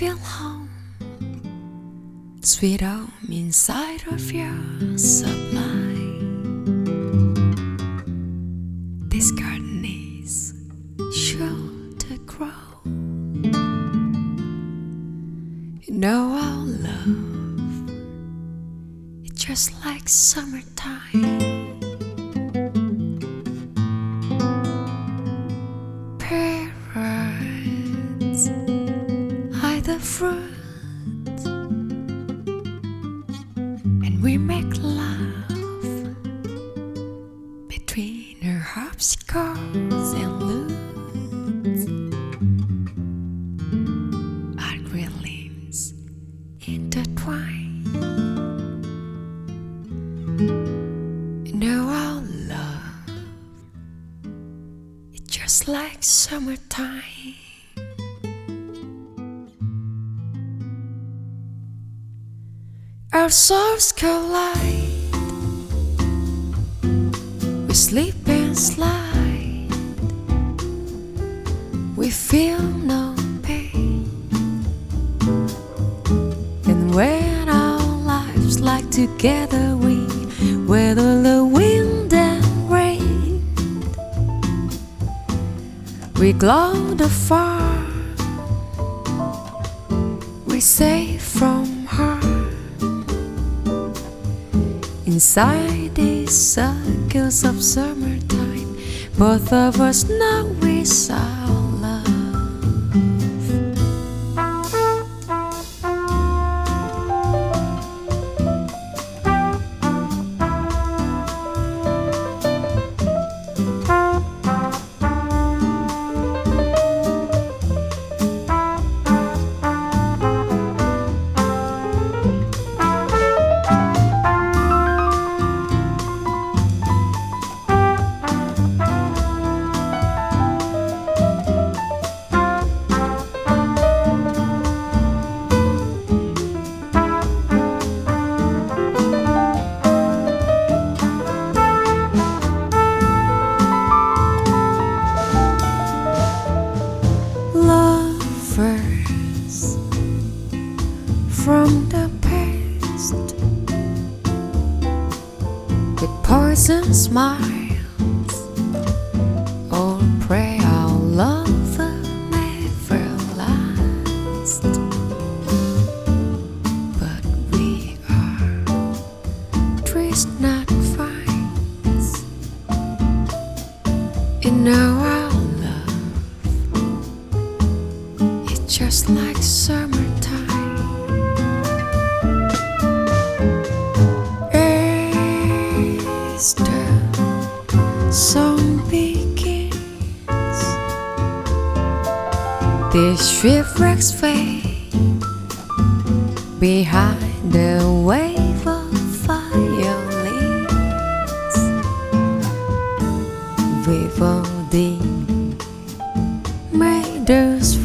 feel home, sweet home inside of your supply. This garden is sure to grow. You know our love, it's just like summertime. Parrots hide the fruit, and we make love between our harpsichords and lutes. Our green limbs intertwine. You know our love, it's just like summertime. Our souls collide, we sleep and slide, we feel no pain. And when our lives lie together, we weather the wind and rain. We glow the far, we safe from harm. Inside these circles of summertime, both of us know it's our love. From the past, with poison smiles, all pray our love will never last. But we are trees, not vines. You know our love, it's just like summertime. The song begins, the shipwrecks fade behind the wave of violins. Vivaldi made us